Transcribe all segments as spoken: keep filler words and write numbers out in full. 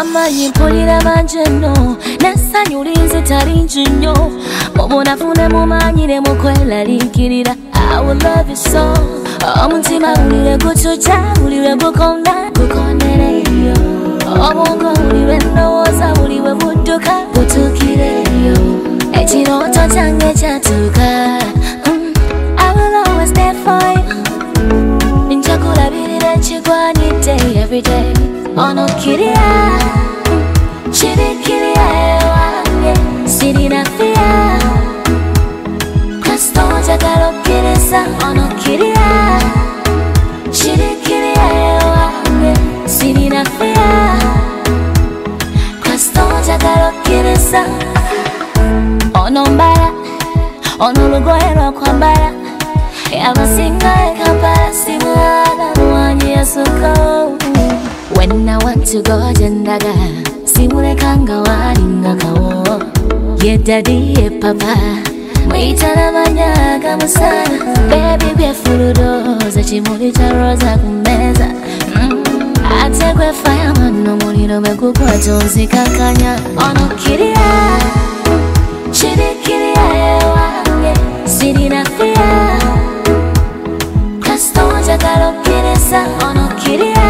Amanyi mpulira manjeno nasanyulize talinji nnyo Mubunafune mumanyire mukwelarikirira I will love you so Omutima ulire gucuca ulire gukonda gukondereyo Obwongo ulire ndowooza uliwe budduka butuukireyo Ekirooto kyange kyatuuka mm, I will always stay for you Njakulabirira ekigwanidde everyday Ono kiria Chirikiria ewange Sirina fia Kristo njagala okkiriza Ono kiria Chirikiria ewange Sirina fia Kristo njagala okkiriza Ono mbala Ono lugoye lw'okwambala Abasinga e Kampala simulala Mwanyi yasuko When I want to go jendaga Simulekanga walinga kawo Ye daddy ye papa Mwitana manyaga musana Baby kwe fuludoza Chimuli cha roza kumeza mm. Ate kwe fireman no muliro mekukwata onzikakanya Ono kiria Chirikiria ewange Sirina fia Kristo njagala okkiriza Ono kiria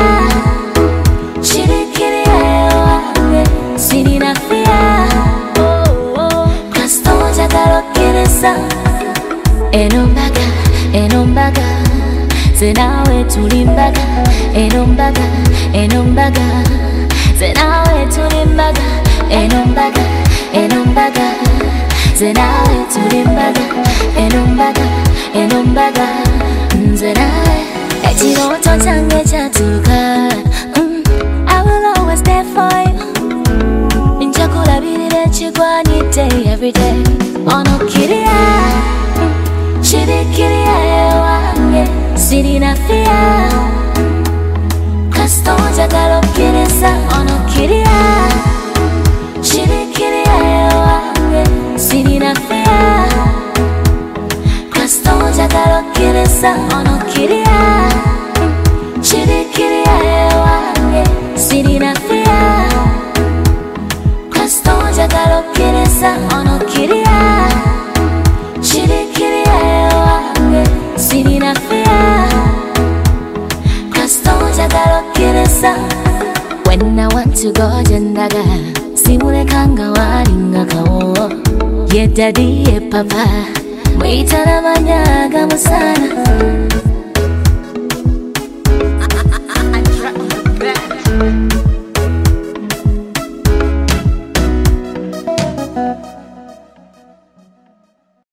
Sirina fia Kristo njagala okkiriza Eno mbaga, eno mbaga Ze nawe tuli mbaga Eno mbaga, eno mbaga Ze nawe tuli mbaga Eno mbaga, eno mbaga Ze nawe tuli mbaga Eno mbaga, eno mbaga Ze nawe Ekirooto kyange kyatuuka mm, I will always stay for you Njakulabirira ekigwanidde everyday Ono kiria Chirikiria ewange Sirina fia Kristo njagala okkiriza Ono kiria Chirikiria ewange Sirina fia Kristo njagala okkiriza Ono kiria Chirikiria ewange Sirina fia Kristo njagala okkiriza Ono kiria Chirikiria ewange Sirina fia Kristo njagala okkiriza When I want to go jendaga Simulekanga walinga kawo Ye daddy ye papa Mwitana manyaga musana